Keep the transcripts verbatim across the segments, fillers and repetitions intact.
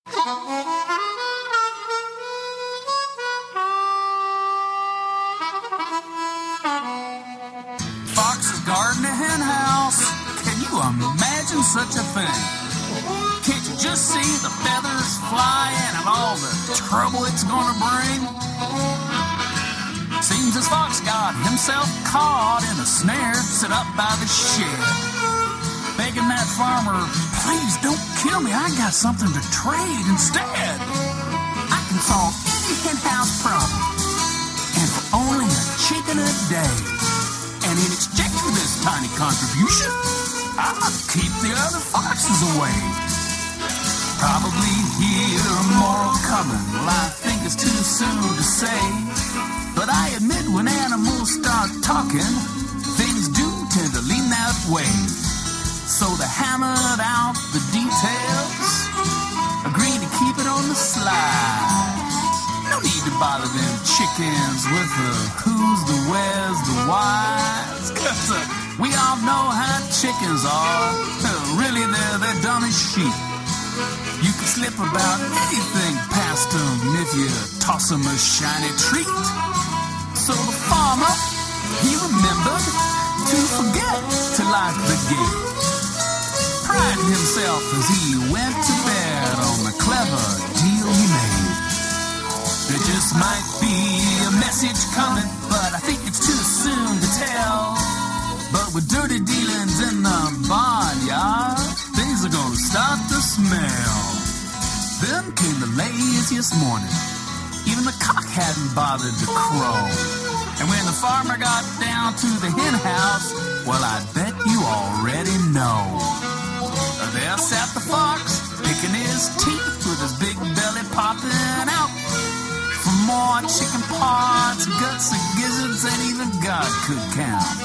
Fox's garden and hen house. Can you imagine such a thing? Can't you just see the feathers flying and all the trouble it's gonna bring? Seems this fox got himself caught in a snare set up by the shed, begging that farmer, please don't kill me, I got something to trade instead. I can solve any hen house problem, and for only a chicken a day. And in exchange for this tiny contribution, I'll keep the other foxes away. Probably hear a moral coming, well I think it's too soon to say. But I admit when animals start talking, things do tend to lean that way. So they hammered out the details, agreed to keep it on the slide. No need to bother them chickens with the who's, the where's, the why's. Cause uh, we all know how chickens are. Uh, really, they're, they're dumb as sheep. You can slip about anything past them if you toss them a shiny treat. So the farmer, he remembered to forget to lock the gate, priding himself as he went to bed on the clever deal he made. There just might be a message coming, but I think it's too soon to tell. But with dirty dealings in the barnyard, things are gonna start to smell. Then came the laziest morning. Even the cock hadn't bothered to crow. And when the farmer got down to the hen house, well, I bet you already know. There sat the fox, picking his teeth with his big belly popping out for more chicken parts, guts, and gizzards than even God could count.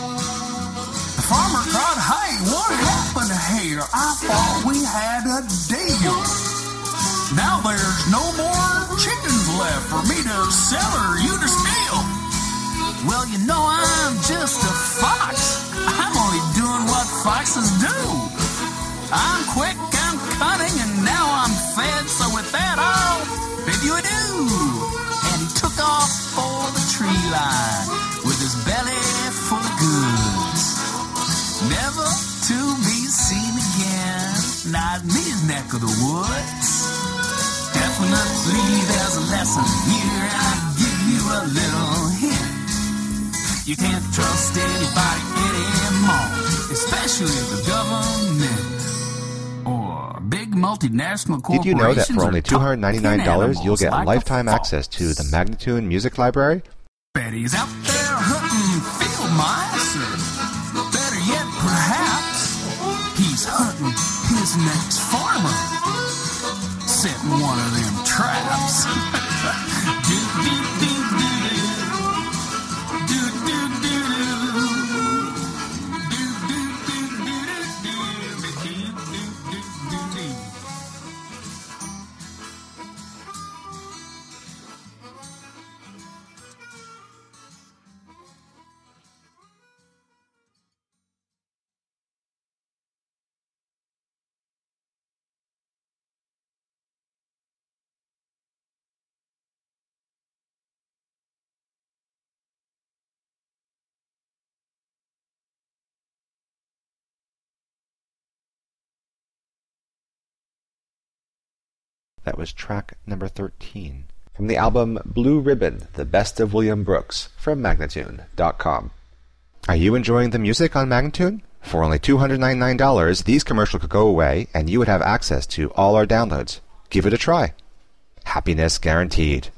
The farmer cried, hey, what happened here? I thought we had a deal. Now there's no more chickens left for me to sell or you to steal. Well, you know I'm just a fox. I'm only doing what foxes do. I'm quick, I'm cunning, and now I'm fed. So with that, I'll bid you adieu. And he took off for the tree line with his belly full of goods, never to be seen again, not in his neck of the woods. Definitely there's a lesson here, and I'll give you a little hint. You can't trust anybody anymore, especially the government or big multinational corporations. Did you know that for only two hundred ninety-nine dollars you'll get like lifetime access to the Magnatune Music Library? Betty's out there hunting field mice, or better yet, perhaps, he's hunting his next farmer, setting one of them traps. do, do, do, do, do, do, do, do, do, That was track number thirteen from the album Blue Ribbon, The Best of William Brooks from Magnatune dot com. Are you enjoying the music on Magnatune? For only two hundred ninety-nine dollars, these commercials could go away and you would have access to all our downloads. Give it a try. Happiness guaranteed.